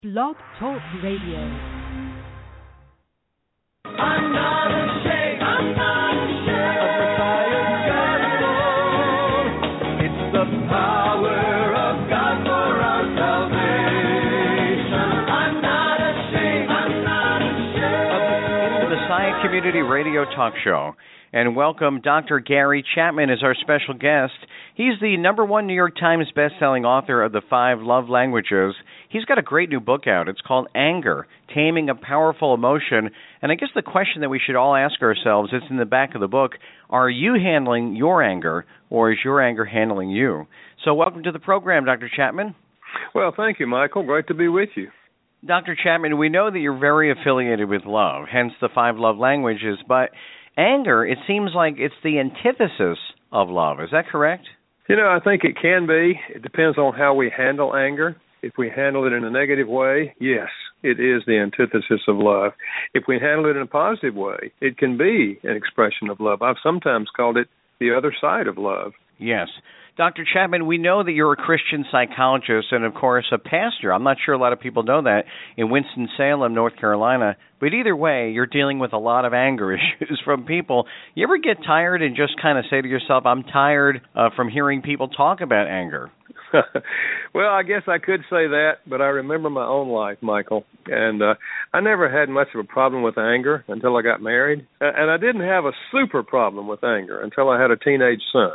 Blog Talk Radio. I'm not ashamed. I'm not ashamed of the Messiah's gospel. It's the power of God for our salvation. I'm not ashamed. I'm not ashamed of the Messiah Community Radio Talk Show. And welcome Dr. Gary Chapman as our special guest. He's the #1 New York Times bestselling author of The 5 Love Languages. He's got a great new book out. It's called Anger, Taming a Powerful Emotion. And I guess the question that we should all ask ourselves, it's in the back of the book, are you handling your anger, or is your anger handling you? So welcome to the program, Dr. Chapman. Well, thank you, Michael. Great to be with you. Dr. Chapman, we know that you're very affiliated with love, hence the 5 love languages, but anger, it seems like it's the antithesis of love. Is that correct? You know, I think it can be. It depends on how we handle anger. If we handle it in a negative way, yes, it is the antithesis of love. If we handle it in a positive way, it can be an expression of love. I've sometimes called it the other side of love. Yes. Dr. Chapman, we know that you're a Christian psychologist and, of course, a pastor. I'm not sure a lot of people know that, in Winston-Salem, North Carolina. But either way, you're dealing with a lot of anger issues from people. You ever get tired and just kind of say to yourself, I'm tired from hearing people talk about anger? Well, I guess I could say that, but I remember my own life, Michael, and I never had much of a problem with anger until I got married, and I didn't have a super problem with anger until I had a teenage son.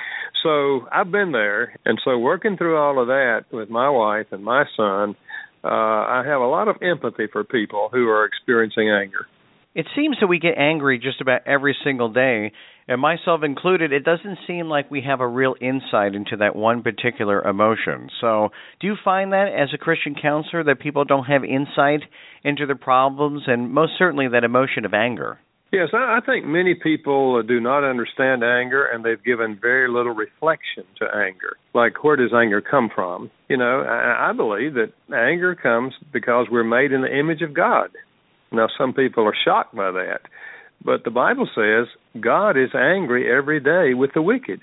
So I've been there, and so working through all of that with my wife and my son, I have a lot of empathy for people who are experiencing anger. It seems that we get angry just about every single day, and myself included, it doesn't seem like we have a real insight into that one particular emotion. So do you find that as a Christian counselor that people don't have insight into their problems and most certainly that emotion of anger? Yes, I think many people do not understand anger, and they've given very little reflection to anger. Like, where does anger come from? You know, I believe that anger comes because we're made in the image of God. Now, some people are shocked by that, but the Bible says God is angry every day with the wicked.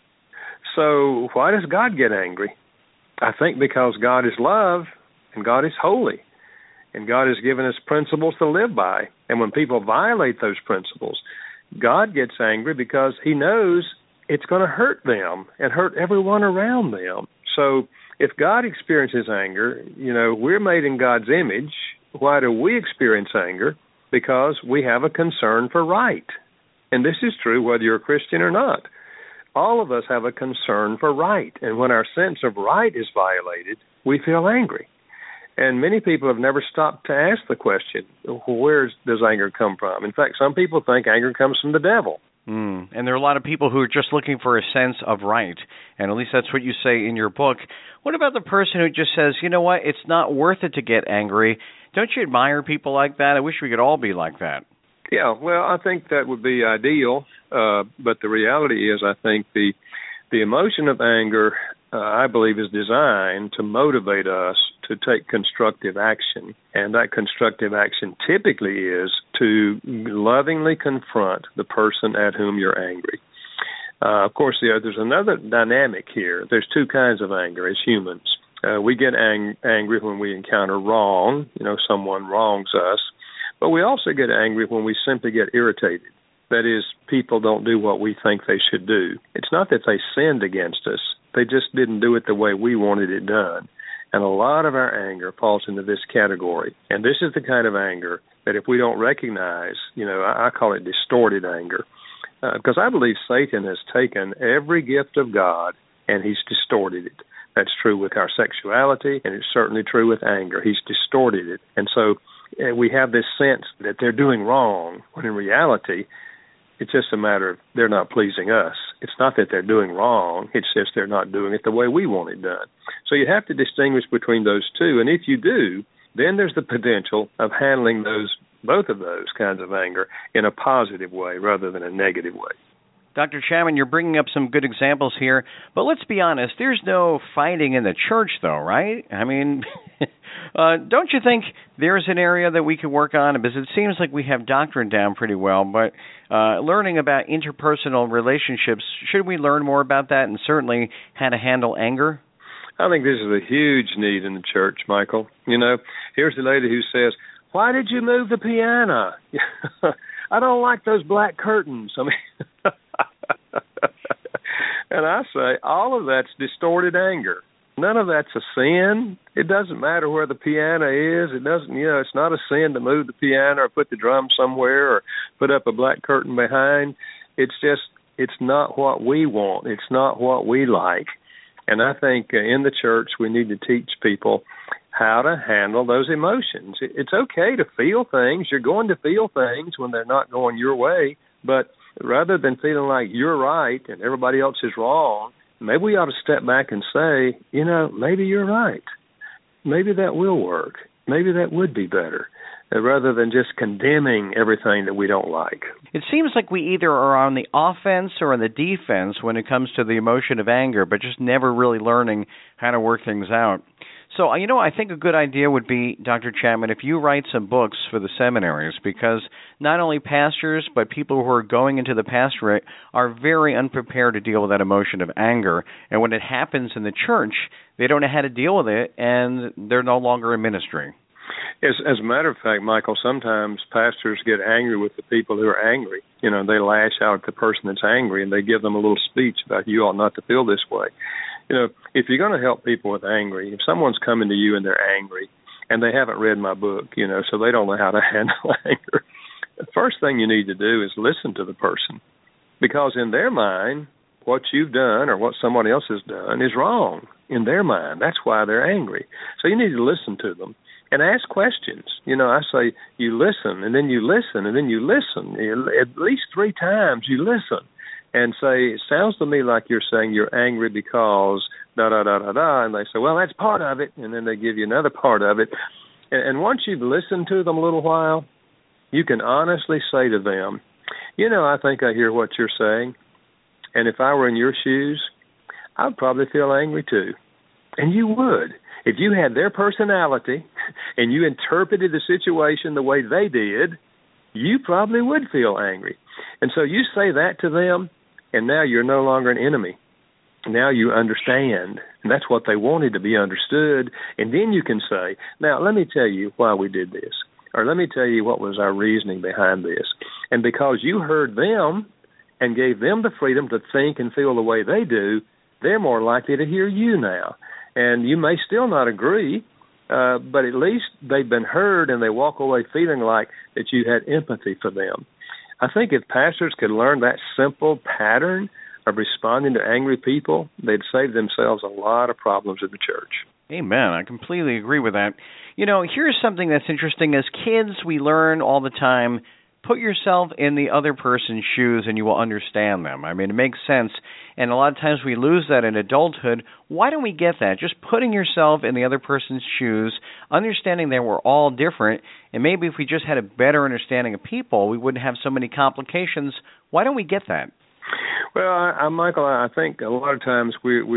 So why does God get angry? I think because God is love and God is holy. And God has given us principles to live by. And when people violate those principles, God gets angry because he knows it's going to hurt them and hurt everyone around them. So if God experiences anger, you know, we're made in God's image. Why do we experience anger? Because we have a concern for right. And this is true whether you're a Christian or not. All of us have a concern for right. And when our sense of right is violated, we feel angry. And many people have never stopped to ask the question, where does anger come from? In fact, some people think anger comes from the devil. And there are a lot of people who are just looking for a sense of right, and at least that's what you say in your book. What about the person who just says, you know what, it's not worth it to get angry? Don't you admire people like that? I wish we could all be like that. Yeah, well, I think that would be ideal, but the reality is I think the emotion of anger, I believe, is designed to motivate us to take constructive action. And that constructive action typically is to lovingly confront the person at whom you're angry. Of course, there's another dynamic here. There's two kinds of anger as humans. We get angry when we encounter wrong, you know, someone wrongs us. But we also get angry when we simply get irritated. That is, people don't do what we think they should do. It's not that they sinned against us. They just didn't do it the way we wanted it done. And a lot of our anger falls into this category. And this is the kind of anger that if we don't recognize, you know, I call it distorted anger. Because I believe Satan has taken every gift of God and he's distorted it. That's true with our sexuality, and it's certainly true with anger. He's distorted it. And so we have this sense that they're doing wrong, when in reality, it's just a matter of they're not pleasing us. It's not that they're doing wrong. It's just they're not doing it the way we want it done. So you have to distinguish between those two. And if you do, then there's the potential of handling both of those kinds of anger in a positive way rather than a negative way. Dr. Chapman, you're bringing up some good examples here, but let's be honest, there's no fighting in the church, though, right? I mean, don't you think there's an area that we could work on? Because it seems like we have doctrine down pretty well, but learning about interpersonal relationships, should we learn more about that and certainly how to handle anger? I think this is a huge need in the church, Michael. You know, here's the lady who says, "Why did you move the piano?" I don't like those black curtains. I mean, and I say, all of that's distorted anger. None of that's a sin. It doesn't matter where the piano is. It doesn't, it's not a sin to move the piano or put the drum somewhere or put up a black curtain behind. It's just, it's not what we want. It's not what we like. And I think in the church we need to teach people how to handle those emotions. It's okay to feel things. You're going to feel things when they're not going your way. But rather than feeling like you're right and everybody else is wrong, maybe we ought to step back and say, maybe you're right. Maybe that will work. Maybe that would be better, rather than just condemning everything that we don't like. It seems like we either are on the offense or on the defense when it comes to the emotion of anger, but just never really learning how to work things out. So, I think a good idea would be, Dr. Chapman, if you write some books for the seminaries, because not only pastors, but people who are going into the pastorate are very unprepared to deal with that emotion of anger. And when it happens in the church, they don't know how to deal with it, and they're no longer in ministry. As a matter of fact, Michael, sometimes pastors get angry with the people who are angry. They lash out at the person that's angry, and they give them a little speech about, you ought not to feel this way. If you're going to help people with angry, if someone's coming to you and they're angry and they haven't read my book, so they don't know how to handle anger, the first thing you need to do is listen to the person, because in their mind, what you've done or what someone else has done is wrong in their mind. That's why they're angry. So you need to listen to them and ask questions. I say you listen, and then you listen, and then you listen. At least 3 times you listen. And say, it sounds to me like you're saying you're angry because da-da-da-da-da, and they say, well, that's part of it, and then they give you another part of it. And once you've listened to them a little while, you can honestly say to them, I think I hear what you're saying, and if I were in your shoes, I'd probably feel angry too. And you would. If you had their personality and you interpreted the situation the way they did, you probably would feel angry. And so you say that to them, and now you're no longer an enemy. Now you understand, and that's what they wanted, to be understood. And then you can say, now let me tell you why we did this, or let me tell you what was our reasoning behind this. And because you heard them and gave them the freedom to think and feel the way they do, they're more likely to hear you now. And you may still not agree, but at least they've been heard, and they walk away feeling like that you had empathy for them. I think if pastors could learn that simple pattern of responding to angry people, they'd save themselves a lot of problems in the church. Amen. I completely agree with that. Here's something that's interesting. As kids, we learn all the time, put yourself in the other person's shoes and you will understand them. I mean, it makes sense. And a lot of times we lose that in adulthood. Why don't we get that? Just putting yourself in the other person's shoes, understanding that we're all different, and maybe if we just had a better understanding of people, we wouldn't have so many complications. Why don't we get that? Well, Michael, I think a lot of times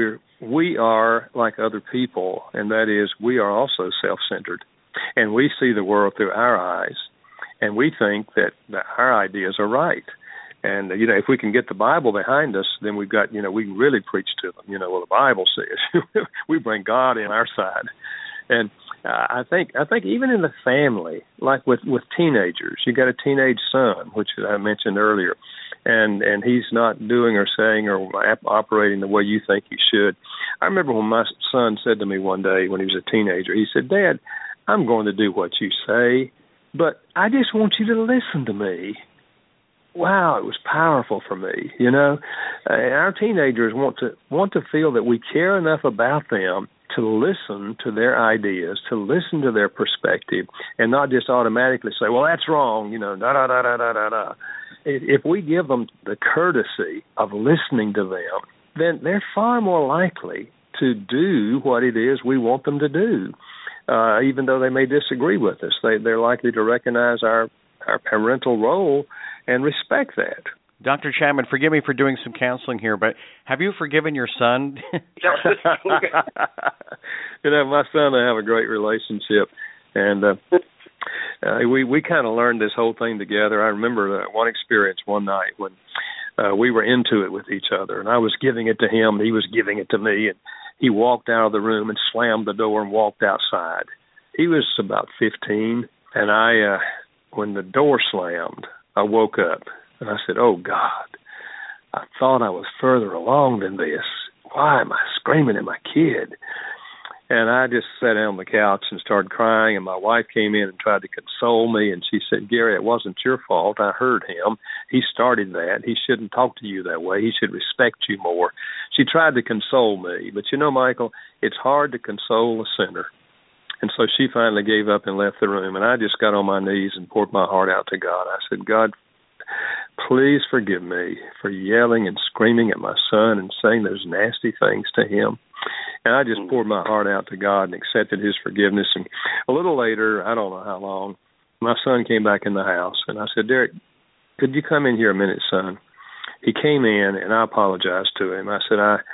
we are like other people, and that is we are also self-centered, and we see the world through our eyes, and we think that our ideas are right. And, if we can get the Bible behind us, then we've got, we can really preach to them. Well, the Bible says we bring God in our side. And I think even in the family, like with teenagers, you got a teenage son, which I mentioned earlier, and he's not doing or saying or operating the way you think he should. I remember when my son said to me one day when he was a teenager, he said, "Dad, I'm going to do what you say, but I just want you to listen to me." Wow, it was powerful for me. Our teenagers want to feel that we care enough about them to listen to their ideas, to listen to their perspective, and not just automatically say, "Well, that's wrong," da-da-da-da-da-da-da. If we give them the courtesy of listening to them, then they're far more likely to do what it is we want them to do, even though they may disagree with us. They're likely to recognize our parental role and respect that. Dr. Chapman, forgive me for doing some counseling here, but have you forgiven your son? My son and I have a great relationship, and we kind of learned this whole thing together. I remember one experience one night when we were into it with each other, and I was giving it to him, he was giving it to me, he walked out of the room and slammed the door and walked outside. He was about 15, and when the door slammed, I woke up, and I said, oh, God, I thought I was further along than this. Why am I screaming at my kid? And I just sat down on the couch and started crying, and my wife came in and tried to console me, and she said, Gary, it wasn't your fault. I heard him. He started that. He shouldn't talk to you that way. He should respect you more. She tried to console me, but you know, Michael, it's hard to console a sinner. And so she finally gave up and left the room, and I just got on my knees and poured my heart out to God. I said, God, please forgive me for yelling and screaming at my son and saying those nasty things to him. And I just poured my heart out to God and accepted his forgiveness. And a little later, I don't know how long, my son came back in the house. And I said, Derek, could you come in here a minute, son? He came in, and I apologized to him. I said,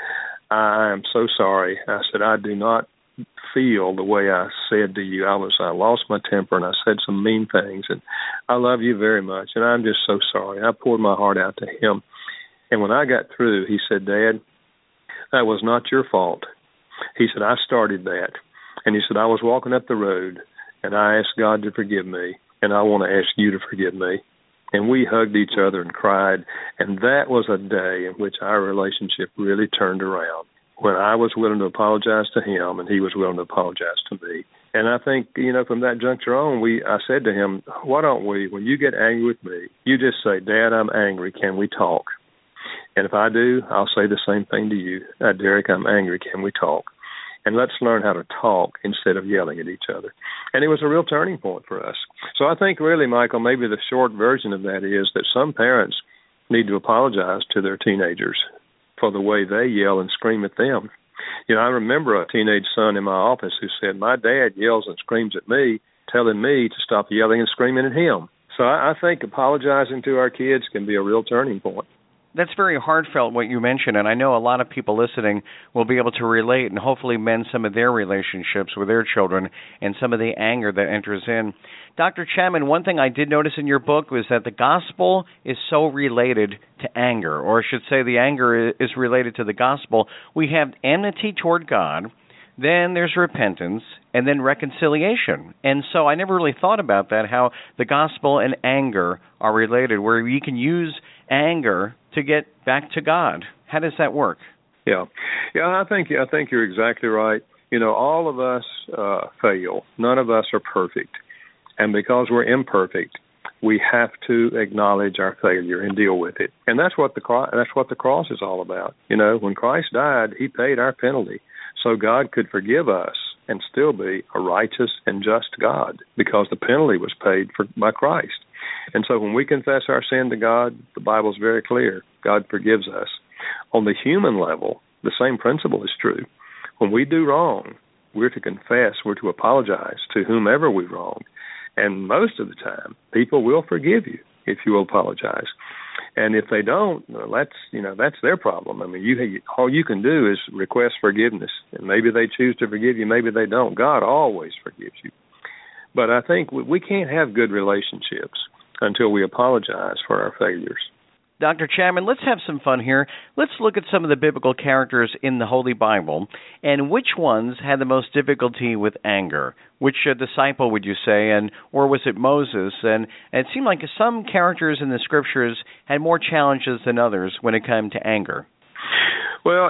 I am so sorry. I said, I do not feel the way I said to you. I lost my temper, and I said some mean things. And I love you very much, and I'm just so sorry. I poured my heart out to him. And when I got through, he said, Dad, that was not your fault. He said, I started that. And he said, I was walking up the road, and I asked God to forgive me, and I want to ask you to forgive me. And we hugged each other and cried, and that was a day in which our relationship really turned around, when I was willing to apologize to him, and he was willing to apologize to me. And I think, from that juncture on, I said to him, why don't we, when you get angry with me, you just say, Dad, I'm angry. Can we talk? And if I do, I'll say the same thing to you. Derek, I'm angry. Can we talk? And let's learn how to talk instead of yelling at each other. And it was a real turning point for us. So I think really, Michael, maybe the short version of that is that some parents need to apologize to their teenagers for the way they yell and scream at them. I remember a teenage son in my office who said, my dad yells and screams at me, telling me to stop yelling and screaming at him. So I think apologizing to our kids can be a real turning point. That's very heartfelt what you mentioned, and I know a lot of people listening will be able to relate and hopefully mend some of their relationships with their children and some of the anger that enters in. Dr. Chapman, one thing I did notice in your book was that the gospel is so related to anger, or I should say the anger is related to the gospel. We have enmity toward God, then there's repentance, and then reconciliation. And so I never really thought about that, how the gospel and anger are related, where you can use anger to get back to God. How does that work? Yeah, I think you're exactly right. All of us fail. None of us are perfect. And because we're imperfect, we have to acknowledge our failure and deal with it. And that's what the cross is all about. When Christ died, he paid our penalty so God could forgive us and still be a righteous and just God, because the penalty was paid by Christ. And so when we confess our sin to God, the Bible's very clear. God forgives us. On the human level, the same principle is true. When we do wrong, we're to confess, we're to apologize to whomever we've wronged. And most of the time, people will forgive you if you will apologize. And if they don't, that's their problem. I mean, all you can do is request forgiveness. And maybe they choose to forgive you, maybe they don't. God always forgives you. But I think we can't have good relationships until we apologize for our failures. Dr. Chapman, let's have some fun here. Let's look at some of the biblical characters in the Holy Bible, and which ones had the most difficulty with anger? Which disciple would you say, or was it Moses? And it seemed like some characters in the Scriptures had more challenges than others when it came to anger. Well,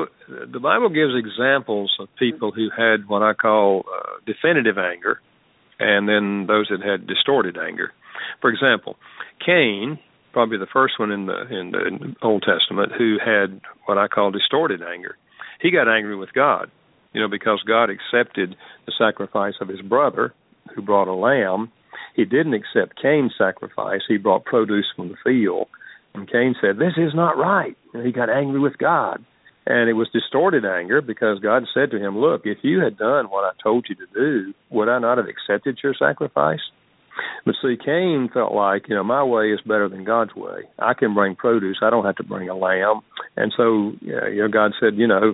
the Bible gives examples of people who had what I call definitive anger, and then those that had distorted anger. For example, Cain, probably the first one in the Old Testament, who had what I call distorted anger. He got angry with God, because God accepted the sacrifice of his brother, who brought a lamb. He didn't accept Cain's sacrifice. He brought produce from the field. And Cain said, this is not right. And he got angry with God. And it was distorted anger because God said to him, look, if you had done what I told you to do, would I not have accepted your sacrifice? But see, Cain felt like, my way is better than God's way. I can bring produce. I don't have to bring a lamb. And so, God said,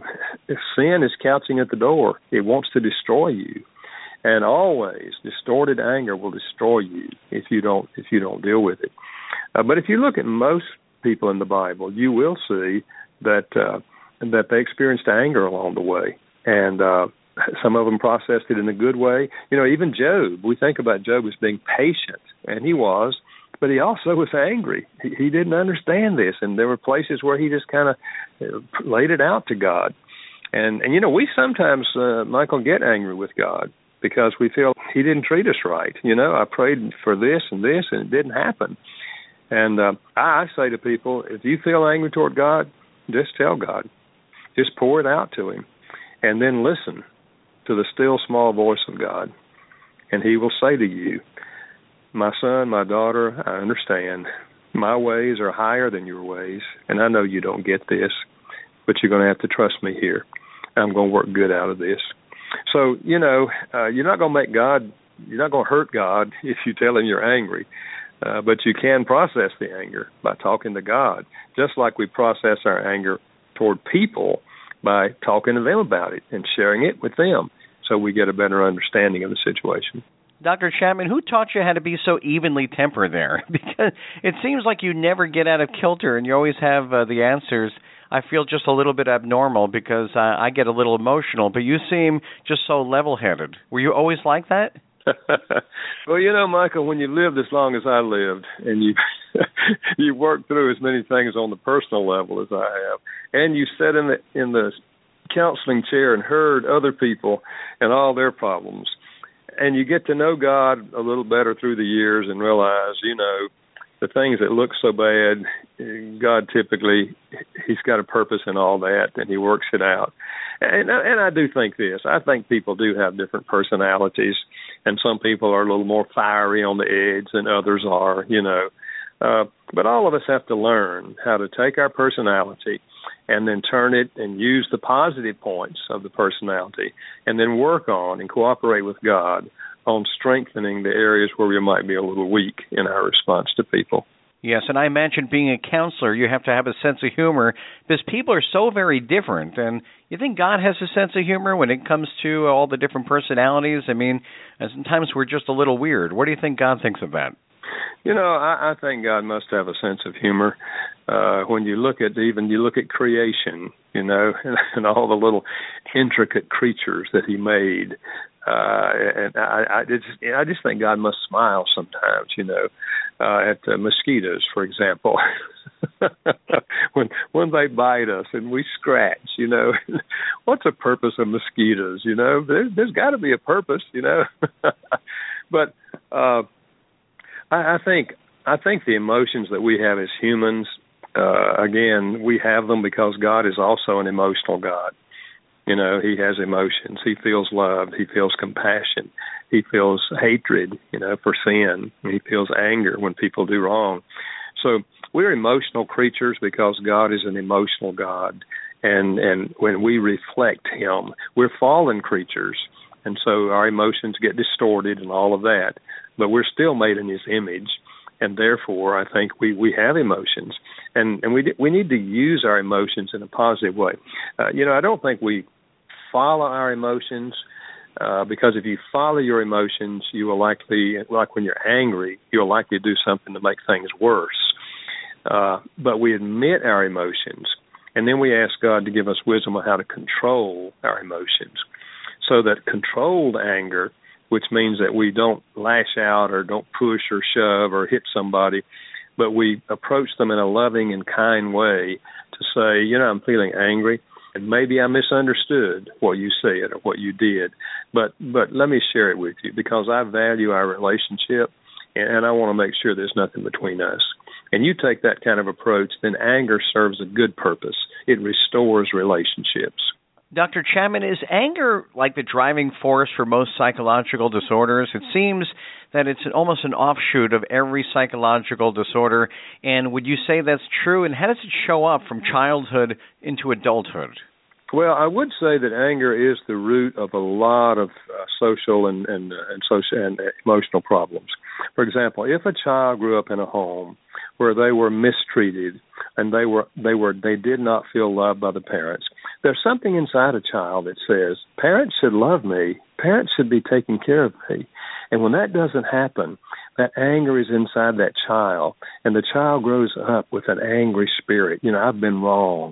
if sin is couching at the door, it wants to destroy you. And always, distorted anger will destroy you if you don't deal with it. But if you look at most people in the Bible, you will see that that they experienced anger along the way. And some of them processed it in a good way. Even Job, we think about Job as being patient, and he was, but he also was angry. He didn't understand this, and there were places where he just kind of laid it out to God. And we sometimes, Michael, get angry with God because we feel he didn't treat us right. I prayed for this, and it didn't happen. And I say to people, if you feel angry toward God, just tell God. Just pour it out to him. And then listen to the still small voice of God. And he will say to you, my son, my daughter, I understand. My ways are higher than your ways. And I know you don't get this, but you're going to have to trust me here. I'm going to work good out of this. So, you're not going to make God, you're not going to hurt God if you tell him you're angry. But you can process the anger by talking to God, just like we process our anger toward people by talking to them about it and sharing it with them so we get a better understanding of the situation. Dr. Chapman, who taught you how to be so evenly tempered there? Because it seems like you never get out of kilter and you always have the answers. I feel just a little bit abnormal because I get a little emotional, but you seem just so level-headed. Were you always like that? Well, Michael, when you lived as long as I lived and you worked through as many things on the personal level as I have, and you sat in the counseling chair and heard other people and all their problems, and you get to know God a little better through the years and realize, the things that look so bad, God typically, he's got a purpose in all that, and he works it out. And I do think this. I think people do have different personalities, and some people are a little more fiery on the edge than others are, But all of us have to learn how to take our personality and then turn it and use the positive points of the personality and then work on and cooperate with God on strengthening the areas where we might be a little weak in our response to people. Yes, and I imagine being a counselor, you have to have a sense of humor because people are so very different. And you think God has a sense of humor when it comes to all the different personalities? I mean, sometimes we're just a little weird. What do you think God thinks of that? I think God must have a sense of humor. When you look at creation, and all the little intricate creatures that he made. And I just think God must smile sometimes, at mosquitoes, for example, when they bite us and we scratch, what's the purpose of mosquitoes? There's got to be a purpose, But I think the emotions that we have as humans, again, we have them because God is also an emotional God. He has emotions. He feels love. He feels compassion. He feels hatred, for sin. He feels anger when people do wrong. So we're emotional creatures because God is an emotional God. And when we reflect him, we're fallen creatures. And so our emotions get distorted and all of that. But we're still made in his image. And therefore, I think we have emotions. And we need to use our emotions in a positive way. I don't think we follow our emotions because if you follow your emotions, you will likely, like when you're angry, you'll likely do something to make things worse. But we admit our emotions, and then we ask God to give us wisdom on how to control our emotions. So that controlled anger, which means that we don't lash out or don't push or shove or hit somebody, but we approach them in a loving and kind way to say, I'm feeling angry, and maybe I misunderstood what you said or what you did, but let me share it with you because I value our relationship, and I want to make sure there's nothing between us. And you take that kind of approach, then anger serves a good purpose. It restores relationships. Dr. Chapman, is anger like the driving force for most psychological disorders? It seems that it's almost an offshoot of every psychological disorder. And would you say that's true? And how does it show up from childhood into adulthood? Well, I would say that anger is the root of a lot of social and social and emotional problems. For example, if a child grew up in a home where they were mistreated and they did not feel loved by the parents, there's something inside a child that says, parents should love me, parents should be taking care of me. And when that doesn't happen, that anger is inside that child, and the child grows up with an angry spirit. I've been wronged.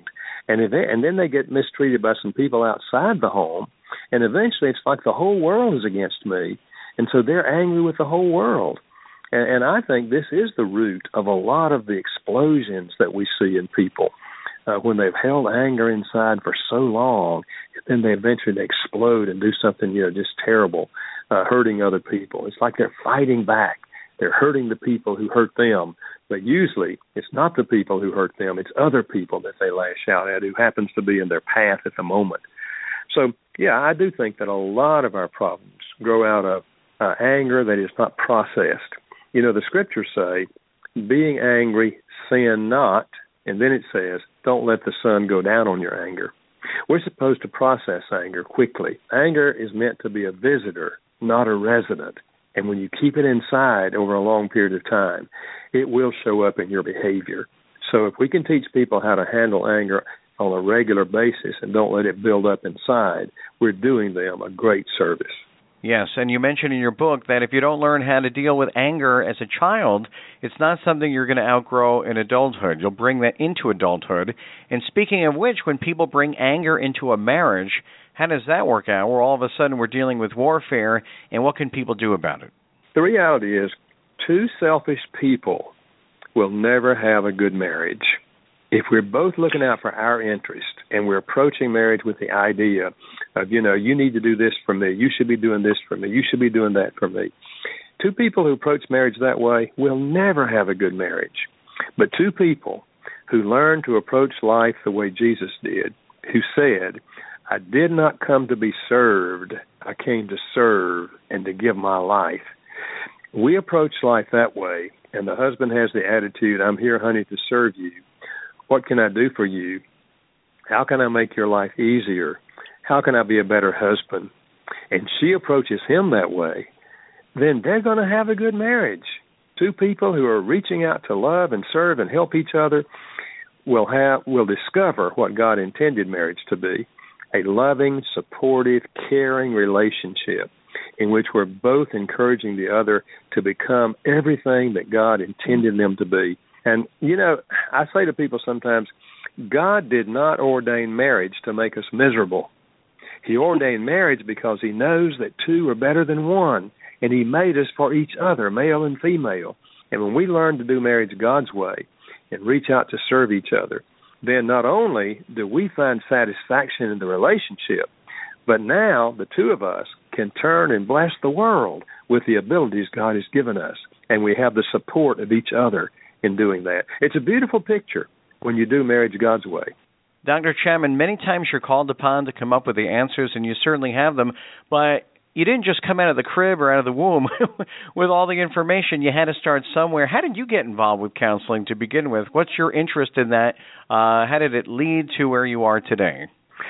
And then they get mistreated by some people outside the home, and eventually it's like the whole world is against me, and so they're angry with the whole world. And I think this is the root of a lot of the explosions that we see in people. When they've held anger inside for so long, then they eventually explode and do something, just terrible, hurting other people. It's like they're fighting back. They're hurting the people who hurt them. But usually it's not the people who hurt them. It's other people that they lash out at who happens to be in their path at the moment. So, yeah, I do think that a lot of our problems grow out of anger that is not processed. The scriptures say, being angry, sin not. And then it says, don't let the sun go down on your anger. We're supposed to process anger quickly. Anger is meant to be a visitor, not a resident. And when you keep it inside over a long period of time, it will show up in your behavior. So if we can teach people how to handle anger on a regular basis and don't let it build up inside, we're doing them a great service. Yes, and you mentioned in your book that if you don't learn how to deal with anger as a child, it's not something you're going to outgrow in adulthood. You'll bring that into adulthood. And speaking of which, when people bring anger into a marriage, how does that work out, where all of a sudden we're dealing with warfare, and what can people do about it? The reality is, two selfish people will never have a good marriage. If we're both looking out for our interest and we're approaching marriage with the idea of, you need to do this for me, you should be doing this for me, you should be doing that for me. Two people who approach marriage that way will never have a good marriage. But two people who learn to approach life the way Jesus did, who said, I did not come to be served, I came to serve and to give my life. We approach life that way, and the husband has the attitude, I'm here, honey, to serve you. What can I do for you? How can I make your life easier? How can I be a better husband? And she approaches him that way, then they're going to have a good marriage. Two people who are reaching out to love and serve and help each other will discover what God intended marriage to be, a loving, supportive, caring relationship in which we're both encouraging the other to become everything that God intended them to be. And, I say to people sometimes, God did not ordain marriage to make us miserable. He ordained marriage because he knows that two are better than one, and he made us for each other, male and female. And when we learn to do marriage God's way and reach out to serve each other, then not only do we find satisfaction in the relationship, but now the two of us can turn and bless the world with the abilities God has given us, and we have the support of each other in doing that. It's a beautiful picture when you do marriage God's way. Dr. Chapman, many times you're called upon to come up with the answers, and you certainly have them, but you didn't just come out of the crib or out of the womb with all the information. You had to start somewhere. How did you get involved with counseling to begin with? What's your interest in that? How did it lead to where you are today?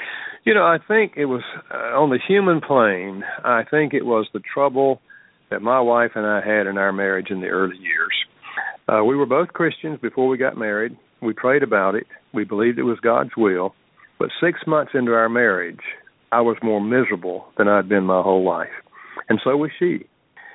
I think it was on the human plane, I think it was the trouble that my wife and I had in our marriage in the early years. We were both Christians before we got married. We prayed about it. We believed it was God's will. But 6 months into our marriage, I was more miserable than I'd been my whole life. And so was she.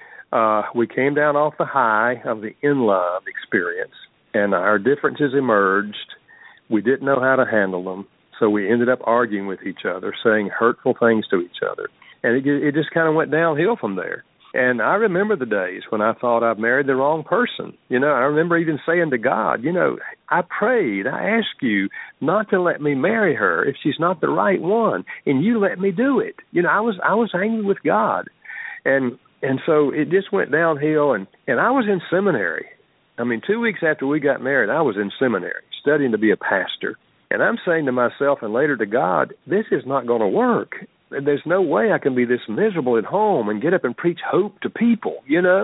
We came down off the high of the in-love experience, and our differences emerged. We didn't know how to handle them, so we ended up arguing with each other, saying hurtful things to each other. And it just kind of went downhill from there. And I remember the days when I thought I've married the wrong person. I remember even saying to God, I prayed, I asked you not to let me marry her if she's not the right one, and you let me do it. I was angry with God. And so it just went downhill, and I was in seminary. 2 weeks after we got married, I was in seminary studying to be a pastor. And I'm saying to myself and later to God, this is not going to work. There's no way I can be this miserable at home and get up and preach hope to people,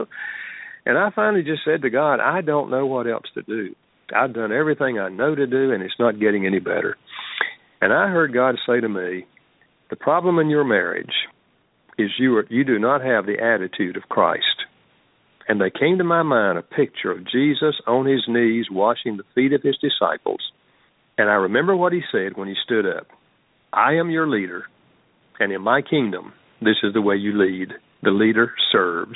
And I finally just said to God, I don't know what else to do. I've done everything I know to do, and it's not getting any better. And I heard God say to me, the problem in your marriage is you do not have the attitude of Christ. And there came to my mind a picture of Jesus on his knees washing the feet of his disciples. And I remember what he said when he stood up. I am your leader. And in my kingdom, this is the way you lead. The leader serves.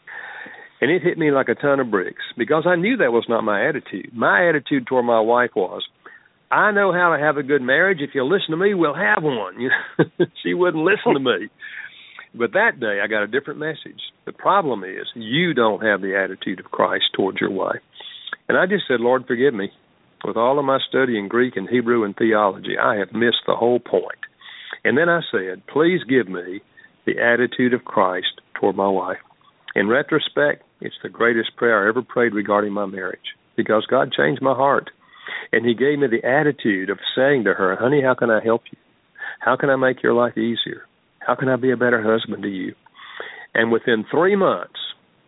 And it hit me like a ton of bricks because I knew that was not my attitude. My attitude toward my wife was, I know how to have a good marriage. If you'll listen to me, we'll have one. She wouldn't listen to me. But that day, I got a different message. The problem is you don't have the attitude of Christ towards your wife. And I just said, Lord, forgive me. With all of my study in Greek and Hebrew and theology, I have missed the whole point. And then I said, please give me the attitude of Christ toward my wife. In retrospect, it's the greatest prayer I ever prayed regarding my marriage, because God changed my heart. And he gave me the attitude of saying to her, honey, how can I help you? How can I make your life easier? How can I be a better husband to you? And within 3 months,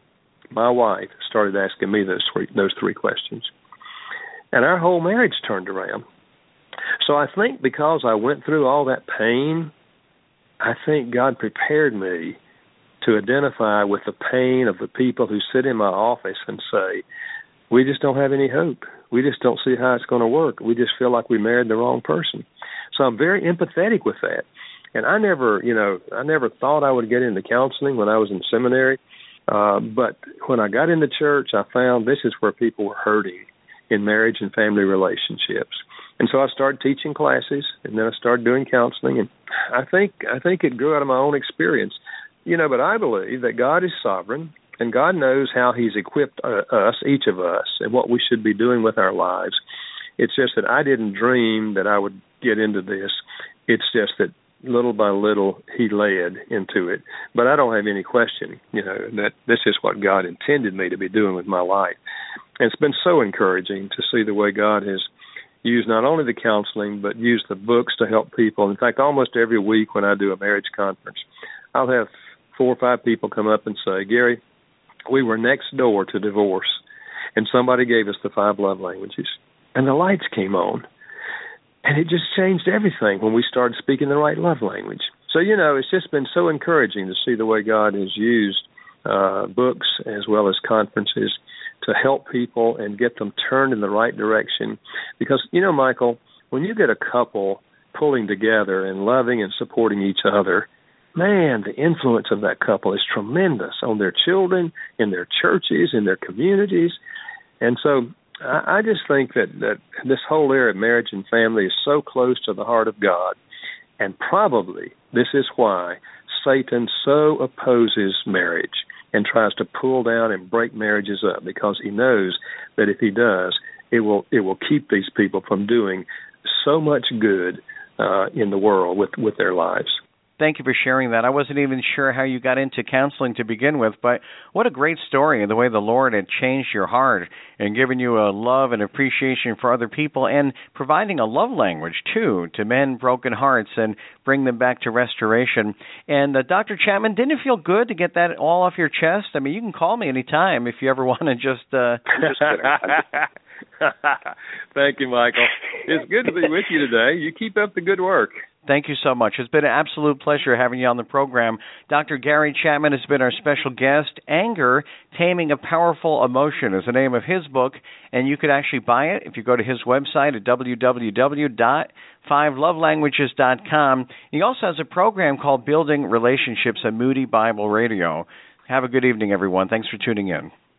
my wife started asking me those three questions. And our whole marriage turned around. So I think because I went through all that pain, I think God prepared me to identify with the pain of the people who sit in my office and say, we just don't have any hope. We just don't see how it's going to work. We just feel like we married the wrong person. So I'm very empathetic with that. And I never thought I would get into counseling when I was in seminary. But when I got into church, I found this is where people were hurting in marriage and family relationships. And so I started teaching classes, and then I started doing counseling. And I think it grew out of my own experience. But I believe that God is sovereign, and God knows how he's equipped us, each of us, and what we should be doing with our lives. It's just that I didn't dream that I would get into this. It's just that little by little he led into it. But I don't have any question, that this is what God intended me to be doing with my life. And it's been so encouraging to see the way God has used not only the counseling, but used the books to help people. In fact, almost every week when I do a marriage conference, I'll have 4 or 5 people come up and say, Gary, we were next door to divorce, and somebody gave us the 5 love languages, and the lights came on. And it just changed everything when we started speaking the right love language. So, it's just been so encouraging to see the way God has used books as well as conferences to help people and get them turned in the right direction. Because, Michael, when you get a couple pulling together and loving and supporting each other, man, the influence of that couple is tremendous on their children, in their churches, in their communities. And so I just think that this whole area of marriage and family is so close to the heart of God. And probably this is why Satan so opposes marriage and tries to pull down and break marriages up, because he knows that if he does, it will keep these people from doing so much good in the world with their lives. Thank you for sharing that. I wasn't even sure how you got into counseling to begin with, but what a great story, and the way the Lord had changed your heart and given you a love and appreciation for other people, and providing a love language, too, to mend broken hearts and bring them back to restoration. And Dr. Chapman, didn't it feel good to get that all off your chest? I mean, you can call me anytime if you ever want to just kidding. Thank you, Michael. It's good to be with you today. You keep up the good work. Thank you so much. It's been an absolute pleasure having you on the program. Dr. Gary Chapman has been our special guest. Anger, Taming a Powerful Emotion is the name of his book, and you could actually buy it if you go to his website at www.5lovelanguages.com. He also has a program called Building Relationships at Moody Bible Radio. Have a good evening, everyone. Thanks for tuning in.